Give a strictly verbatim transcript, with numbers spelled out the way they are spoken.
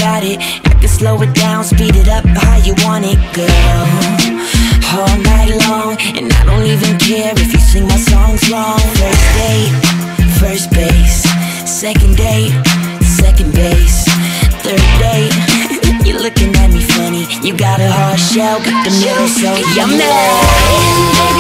got it. I can slow it down, speed it up how you want it, girl. All night long, and I don't even care if you sing my songs wrong. First date, first base. Second date, second base. Third date, you're looking at me funny. You got a hard shell, but the middle so yummy.